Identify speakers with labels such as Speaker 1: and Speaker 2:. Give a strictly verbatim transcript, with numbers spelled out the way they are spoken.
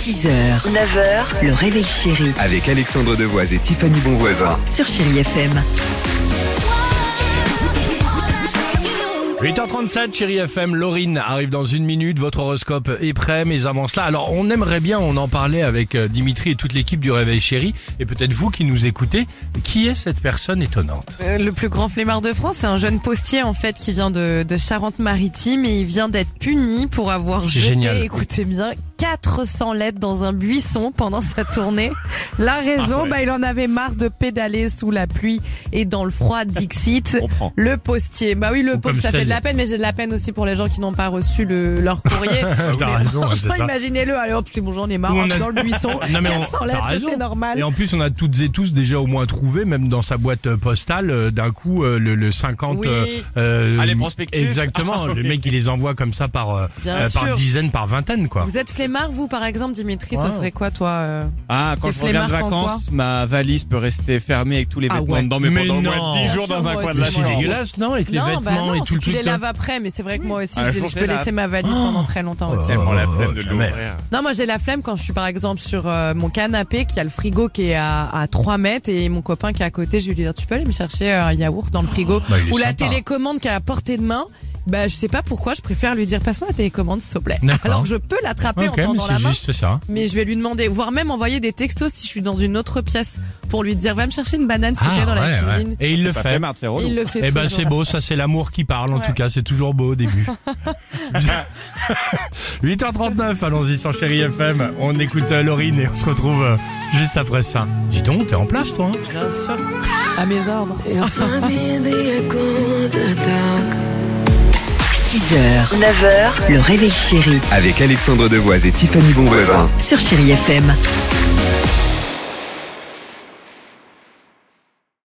Speaker 1: six heures, neuf heures, le réveil chéri
Speaker 2: Avec Alexandre Devoise et Tiffany Bonvoisin.
Speaker 1: sur Chéri F M.
Speaker 3: huit heures trente-sept, Chéri F M, Laurine arrive dans une minute, votre horoscope est prêt, mais avant cela, alors on aimerait bien, on en parlait avec euh, Dimitri et toute l'équipe du Réveil Chéri, et peut-être vous qui nous écoutez, qui est cette personne étonnante?
Speaker 4: Euh, le plus grand flemmard de France, c'est un jeune postier en fait qui vient de, de Charente-Maritime et il vient d'être puni pour avoir
Speaker 3: C'est
Speaker 4: jeté,
Speaker 3: génial.
Speaker 4: écoutez bien, quatre cents lettres dans un buisson pendant sa tournée. La raison,
Speaker 3: Ah ouais.
Speaker 4: bah il en avait marre de pédaler sous la pluie et dans le froid Dixit. Le postier, bah oui le
Speaker 3: Ou
Speaker 4: pauvre,
Speaker 3: comme
Speaker 4: ça fait
Speaker 3: celle-
Speaker 4: de la peine, mais j'ai de la peine aussi pour les gens qui n'ont pas reçu le, leur courrier.
Speaker 3: T'as
Speaker 4: Mais
Speaker 3: raison, hein, c'est
Speaker 4: franchement,
Speaker 3: ça.
Speaker 4: imaginez-le, allez hop, c'est bon, j'en ai marre,
Speaker 3: Ou on
Speaker 4: hop,
Speaker 3: a-
Speaker 4: dans le buisson,
Speaker 3: Non, mais on-
Speaker 4: quatre cents
Speaker 3: t'as
Speaker 4: lettres,
Speaker 3: raison.
Speaker 4: c'est normal.
Speaker 3: Et en plus, on a toutes et tous déjà au moins trouvé, même dans sa boîte postale, euh, d'un coup, euh, le, le cinquante...
Speaker 4: Oui.
Speaker 3: euh, euh,
Speaker 5: Ah, les prospectus.
Speaker 3: Exactement, les mecs, ils les envoient comme ça par, euh,
Speaker 4: Bien
Speaker 3: euh, par
Speaker 4: sûr.
Speaker 3: dizaines, par vingtaines, quoi.
Speaker 4: Vous êtes flemmard, vous, par exemple, Dimitri,
Speaker 3: Ouais.
Speaker 4: ça serait quoi, toi euh
Speaker 5: Ah, quand
Speaker 4: T'es
Speaker 5: je reviens de
Speaker 4: flemmard en
Speaker 5: vacances, ma valise peut rester fermée avec tous les
Speaker 4: Ah
Speaker 5: vêtements
Speaker 4: ouais.
Speaker 5: dedans, mais,
Speaker 3: Mais
Speaker 5: pendant au
Speaker 3: non.
Speaker 5: moins dix jours
Speaker 4: Bien
Speaker 5: dans
Speaker 4: sûr,
Speaker 5: un
Speaker 4: moi
Speaker 5: coin de
Speaker 4: aussi,
Speaker 5: la
Speaker 3: C'est
Speaker 4: moi
Speaker 5: chambre.
Speaker 4: aussi.
Speaker 3: dégueulasse, non? Avec les
Speaker 4: non,
Speaker 3: vêtements
Speaker 4: bah non,
Speaker 3: et
Speaker 4: si
Speaker 3: tout le
Speaker 4: tu les
Speaker 3: truc. là.
Speaker 4: laves après, mais c'est vrai que moi aussi,
Speaker 5: Ah,
Speaker 4: je,
Speaker 5: je
Speaker 4: je peux
Speaker 5: fais la-
Speaker 4: laisser ma valise pendant très longtemps aussi.
Speaker 5: C'est vraiment la flemme
Speaker 3: Oh,
Speaker 5: de
Speaker 3: jamais.
Speaker 5: l'ouvrir.
Speaker 4: Non, moi j'ai la flemme quand je suis par exemple sur euh, mon canapé, qui a le frigo qui est à, à trois mètres et mon copain qui est à côté, je vais lui dire tu peux aller me chercher euh, un yaourt dans le frigo
Speaker 3: Bah, il est
Speaker 4: ou la
Speaker 3: sympa.
Speaker 4: télécommande qui est à portée de main. Bah je sais pas pourquoi, je préfère lui dire passe-moi la télécommande s'il te plaît.
Speaker 3: D'accord.
Speaker 4: Alors que je peux l'attraper
Speaker 3: Ok,
Speaker 4: en
Speaker 3: mais
Speaker 4: tendant la
Speaker 3: c'est
Speaker 4: main.
Speaker 3: juste ça.
Speaker 4: Mais je vais lui demander, voire même envoyer des textos si je suis dans une autre pièce pour lui dire va me chercher une banane s'il te plaît dans
Speaker 3: Ah, ouais,
Speaker 4: la
Speaker 3: ouais.
Speaker 4: cuisine.
Speaker 3: Et il le
Speaker 5: Ça
Speaker 3: fait.
Speaker 5: fait marre, c'est relou.
Speaker 4: Il le fait
Speaker 3: Eh ben
Speaker 4: toujours.
Speaker 3: c'est beau, ça c'est l'amour qui parle en
Speaker 4: Ouais.
Speaker 3: tout cas, c'est toujours beau au début. huit heures trente-neuf, allons-y sur Chéri F M, on écoute euh, Laurine et on se retrouve euh, juste après ça. Dis donc, t'es en place toi hein?
Speaker 4: Bien sûr. À mes ordres.
Speaker 1: six heures, neuf heures, le réveil chéri
Speaker 2: Avec Alexandre Devoise et Tiffany Bonvoisin.
Speaker 1: sur Chéri F M.